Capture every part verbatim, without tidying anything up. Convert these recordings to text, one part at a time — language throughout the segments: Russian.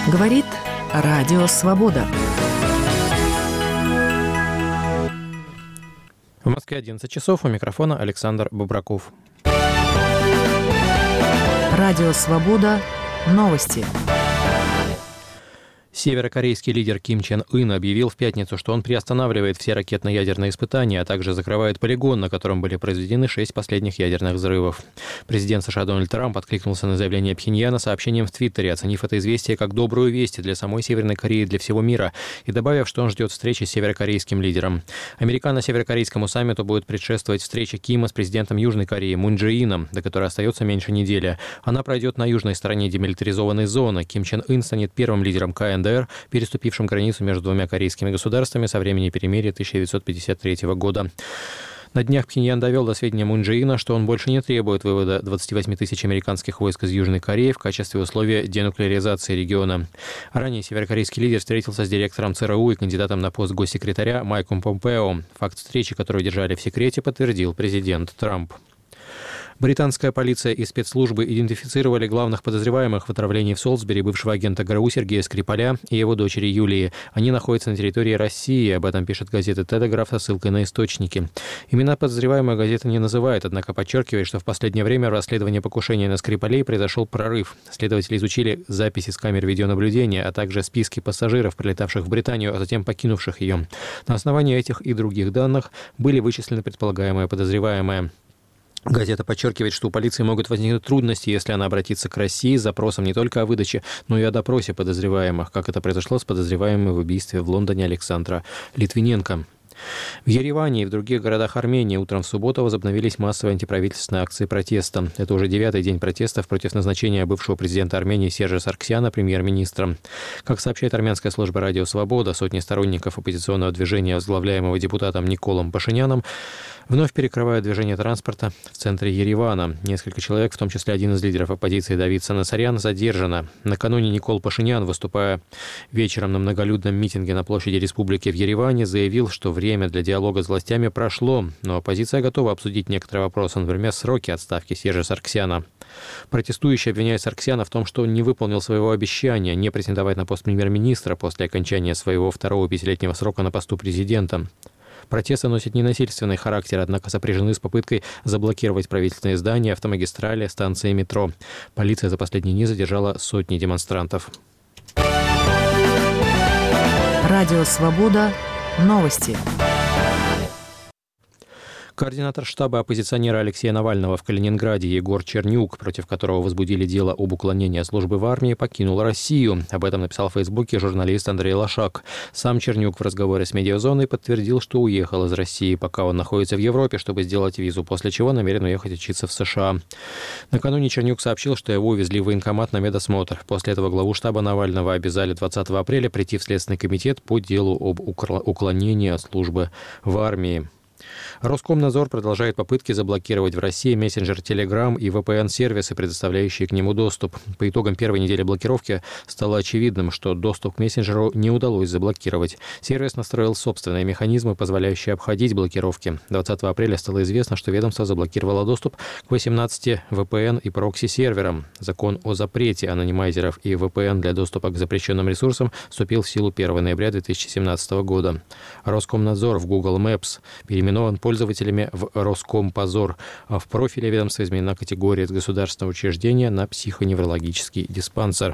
Говорит Радио Свобода. В Москве одиннадцать часов. У микрофона Александр Бобраков. Радио Свобода. Новости. Северокорейский лидер Ким Чен Ын объявил в пятницу, что он приостанавливает все ракетно-ядерные испытания, а также закрывает полигон, на котором были произведены шесть последних ядерных взрывов. Президент США Дональд Трамп откликнулся на заявление Пхеньяна сообщением в Твиттере, оценив это известие как добрую весть для самой Северной Кореи и для всего мира, и добавив, что он ждет встречи с северокорейским лидером. Американо-северокорейскому саммиту будет предшествовать встреча Кима с президентом Южной Кореи Мун Чжэ Ином, до которой остается меньше недели. Она пройдет на южной стороне демилитаризованной зоны. Ким Чен Ын станет первым лидером ка эн дэ эр, переступившим границу между двумя корейскими государствами со времени перемирия тысяча девятьсот пятьдесят третьего года. На днях Пхеньян довел до сведения Мун Чжэ Ина, что он больше не требует вывода двадцати восьми тысяч американских войск из Южной Кореи в качестве условия денуклеаризации региона. Ранее северокорейский лидер встретился с директором цэ эр у и кандидатом на пост госсекретаря Майком Помпео. Факт встречи, которую держали в секрете, подтвердил президент Трамп. Британская полиция и спецслужбы идентифицировали главных подозреваемых в отравлении в Солсбери бывшего агента гэ эр у Сергея Скрипаля и его дочери Юлии. Они находятся на территории России, об этом пишет газета «Телеграф» со ссылкой на источники. Имена подозреваемых газета не называет, однако подчеркивает, что в последнее время в расследовании покушения на Скрипалей произошел прорыв. Следователи изучили записи с камер видеонаблюдения, а также списки пассажиров, прилетавших в Британию, а затем покинувших ее. На основании этих и других данных были вычислены предполагаемые подозреваемые. Газета подчеркивает, что у полиции могут возникнуть трудности, если она обратится к России с запросом не только о выдаче, но и о допросе подозреваемых, как это произошло с подозреваемым в убийстве в Лондоне Александра Литвиненко. В Ереване и в других городах Армении утром в субботу возобновились массовые антиправительственные акции протеста. Это уже девятый день протестов против назначения бывшего президента Армении Сержа Саргсяна премьер-министром. Как сообщает армянская служба «Радио Свобода», сотни сторонников оппозиционного движения, возглавляемого депутатом Николом Пашиняном, вновь перекрывают движение транспорта в центре Еревана. Несколько человек, в том числе один из лидеров оппозиции Давид Санасарян, задержано. Накануне Никол Пашинян, выступая вечером на многолюдном митинге на площади Республики в Ереване, заявил, что время для диалога с властями прошло, но оппозиция готова обсудить некоторые вопросы, например, сроки отставки Сержа Саргсяна. Протестующие обвиняют Саргсяна в том, что он не выполнил своего обещания не претендовать на пост премьер-министра после окончания своего второго пятилетнего срока на посту президента. Протесты носят ненасильственный характер, однако сопряжены с попыткой заблокировать правительственные здания, автомагистрали, станции метро. Полиция за последние дни задержала сотни демонстрантов. Радио Свобода. Новости. Координатор штаба оппозиционера Алексея Навального в Калининграде Егор Чернюк, против которого возбудили дело об уклонении от службы в армии, покинул Россию. Об этом написал в Фейсбуке журналист Андрей Лошак. Сам Чернюк в разговоре с «Медиазоной» подтвердил, что уехал из России, пока он находится в Европе, чтобы сделать визу, после чего намерен уехать учиться в США. Накануне Чернюк сообщил, что его увезли в военкомат на медосмотр. После этого главу штаба Навального обязали двадцатого апреля прийти в Следственный комитет по делу об уклонении от службы в армии. Роскомнадзор продолжает попытки заблокировать в России мессенджер Telegram и вэ пэ эн-сервисы, предоставляющие к нему доступ. По итогам первой недели блокировки стало очевидным, что доступ к мессенджеру не удалось заблокировать. Сервис настроил собственные механизмы, позволяющие обходить блокировки. двадцатого апреля стало известно, что ведомство заблокировало доступ к восемнадцати вэ пэ эн и прокси-серверам. Закон о запрете анонимайзеров и вэ пэ эн для доступа к запрещенным ресурсам вступил в силу первого ноября две тысячи семнадцатого года. Роскомнадзор в Google Maps переименован пользователями в Роскомпозор, а в профиле ведомства изменена категория из государственного учреждения на психоневрологический диспансер.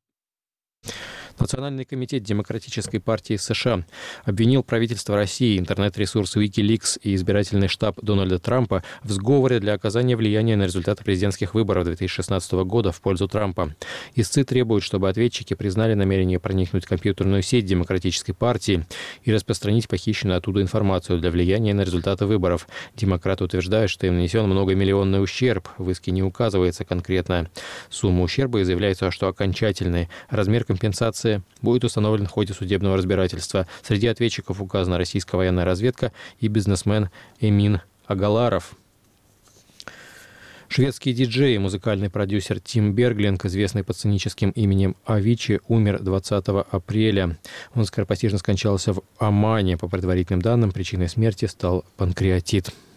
Национальный комитет Демократической партии США обвинил правительство России, интернет-ресурс Wikileaks и избирательный штаб Дональда Трампа в сговоре для оказания влияния на результаты президентских выборов две тысячи шестнадцатого года в пользу Трампа. Истцы требуют, чтобы ответчики признали намерение проникнуть в компьютерную сеть Демократической партии и распространить похищенную оттуда информацию для влияния на результаты выборов. Демократы утверждают, что им нанесен многомиллионный ущерб. В иске не указывается конкретная сумма ущерба и заявляется, что окончательный размер компенсации будет установлен в ходе судебного разбирательства. Среди ответчиков указана российская военная разведка и бизнесмен Эмин Агаларов. Шведский диджей и музыкальный продюсер Тим Берглинг, известный под сценическим именем Авичи, умер двадцатого апреля. Он скоропостижно скончался в Омане. По предварительным данным, причиной смерти стал панкреатит.